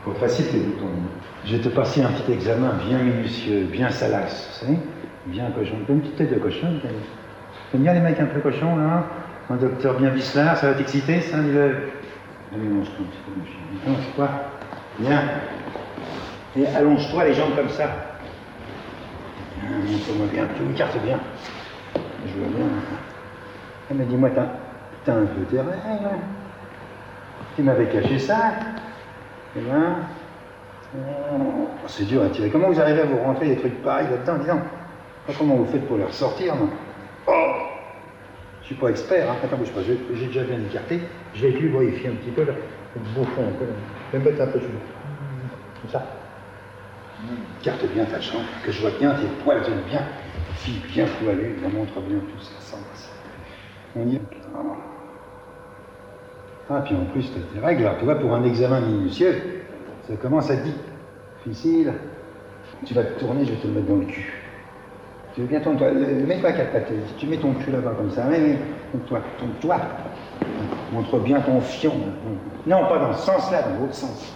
Trop facile les boutons. Je vais te passer un petit examen bien minutieux, bien salace, tu sais, bien cochon. Une petite tête de cochon, t'aimes bien les mecs un peu cochons, là? Un docteur bien vicelard, ça va t'exciter, ça? Allez, mange-toi un petit peu, mon chien. Allonge-toi. Bien. Et allonge-toi les jambes comme ça. Montre-moi bien, tu m'écartes bien. Je vois bien. Elle m'a dit, moi, t'as un peu tes règles. Tu m'avais caché ça. Et ben, c'est dur à tirer. Comment vous arrivez à vous rentrer des trucs pareils là-dedans? Dis donc. Comment vous faites pour les ressortir, moi? Oh, je suis pas expert, hein. Attends, bouge pas, j'ai déjà bien écarté. Je vais lui vérifier un petit peu là. Le beau fond, un peu là. Je vais me mettre un peu sur le. Comme ça. Carte bien ta chambre, que je vois bien tes poils viennent bien. Fille bien poilue, la montre bien tout ça, ça. On y est. Ah, puis en plus, tu as tes règles. Alors, tu vois, pour un examen minutieux, ça commence à être difficile. Tu vas te tourner, je vais te le mettre dans le cul. Tu veux bien tourner-toi, mets-toi à quatre pattes. Tu mets ton cul là-bas comme ça. Mais tourne-toi. Montre bien ton fion. Non, pas dans ce sens-là, dans l'autre sens.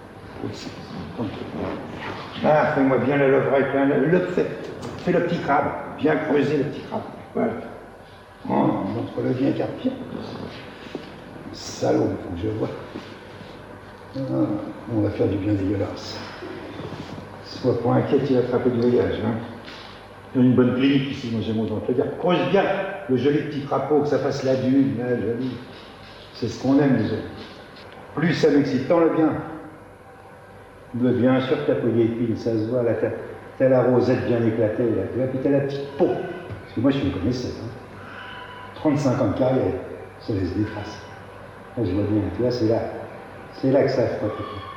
Ah, fais-moi bien le love right, fais le petit crabe, bien creuser le petit crabe. Voilà. Oh, montre-le bien, carte-pied. Salaud, il faut que je vois. Ah, on va faire du bien dégueulasse. Sois pas inquiet, il va attraper du voyage. Hein. Il y a une bonne clinique ici, moi j'aime autant te le dire. Creuse bien le joli petit crapaud, que ça fasse la dune, là, joli. C'est ce qu'on aime, nous autres. Plus ça m'excite, tant le bien. Mais bien sûr que ta peau d'épine, ça se voit, là, t'as la rosette bien éclatée, là, tu vois, puis t'as la petite peau. Parce que moi, je suis une connaisseur. Hein. 35 ans de carrière, ça laisse des traces. Là, je vois bien, tu vois, c'est là que ça frotte.